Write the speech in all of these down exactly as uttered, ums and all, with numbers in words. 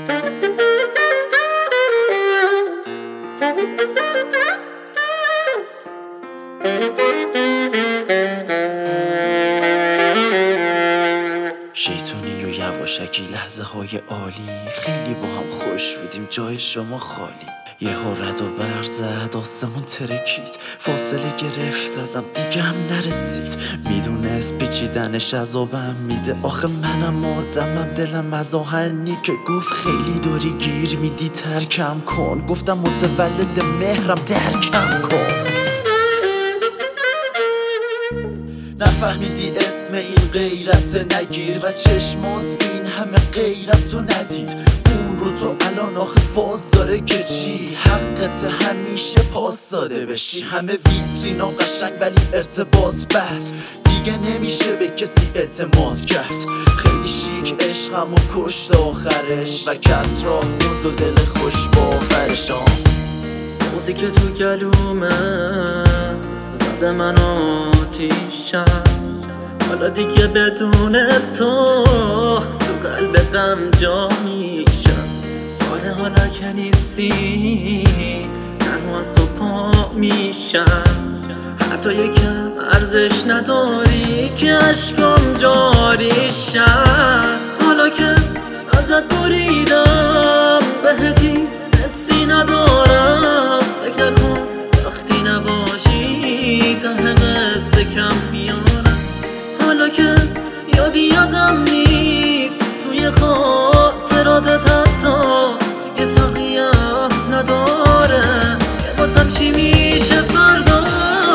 شیطونی و یواشکی لحظه های عالی، خیلی با هم خوش بودیم جای شما خالی. یه رد و برق زد آسمون ترکید، فاصله گرفت ازم دیگه هم نرسید. میدونست پیچیدنش عذابم میده، آخه منم آدمم دلم از آهنی که گفت خیلی داری گیر میدی ترکم کن. گفتم متولد مهرم درکم کن. نفهمیدی اسم این غیرت نگیر و چشمات این همه غیرتو ندید. اون رو تو الان آخه فاز داره که چی؟ حقت همیشه پاس داده بشی. همه ویترینا قشنگ ولی ارتباط بد، دیگه نمیشه به کسی اعتماد کرد. خیلی شیک عشقمو کشت آخرش و کس راه موند و دل خوش باورش. موزیک تو گلومه زده من آتیشم، حالا دیگه بدون تو تو قلبم جا میشم. آره حالا که نیستی تنها از تو پا میشم، حتی یکم ارزش نداری که عشقم جاری شم. حالا که ازت بریدم بهتی حسی ندارم، فکر نکن وقتی نباشی ته قصه کم میارم. حالا که یادی ازم نیست توی خاطراتت حتی دیگه فرقیم نداره که واسم چی میشه فردا.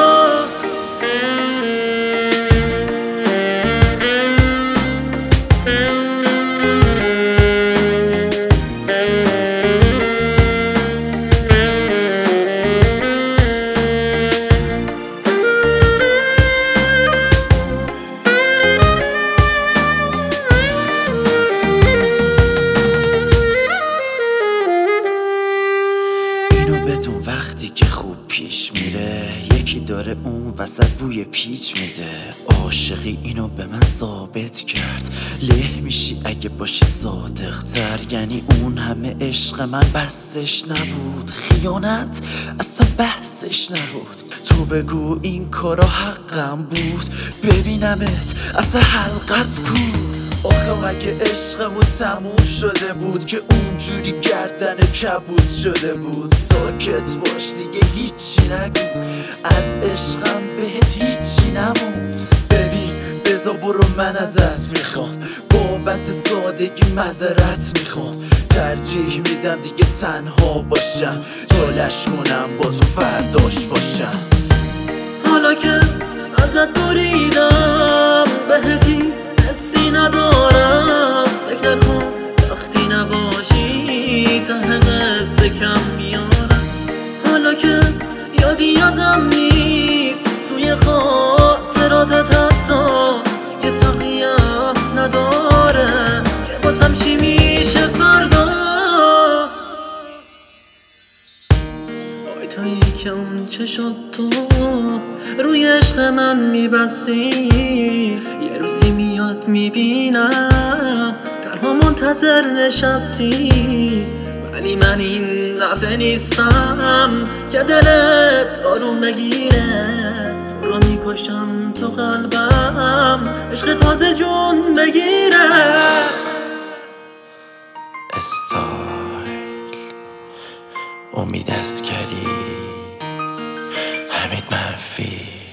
بدون وقتی که خوب پیش میره، یکی داره اون وسط بوی پیچ میده. عاشقی اینو به من ثابت کرد، له میشی اگه باشی صادق تر. یعنی اون همه عشق من بسش نبود، خیانت اصلا بحثش نبود. تو بگو این کارا حقم بود، ببینمت اصلا حلقت کو. آخه مگه عشقمون تموم شده بود که اونجوری گردن کبود شده بود؟ ساکت باش دیگه هیچی نگو، از عشقم بهت هیچی نموند. ببین بزا برو من ازت میخوام، بابت سادگی معذرت میخوام. ترجیح میدم دیگه تنها باشم تا لش کنم با تو فرداش باشم. حالا که ازت بریدم بهتی حسی ندارم، فکر نکن وقتی نباشی ته قصه کم میارم. حالا که یادی ازم نیست توی خاطراتت حتی دیگه فرقیم نداره که واسم چی میشه فردا. وای تویی که اون چه شد تو روی عشق من میبسی، یه روزی میاد میبینم تنها منتظر نشستی. ولی من این دفعه نیستم که دلت آروم بگیره، تو رو میکشم تو قلبم عشق تازه جون بگیره. استایل امید اسکری، حمید منفی.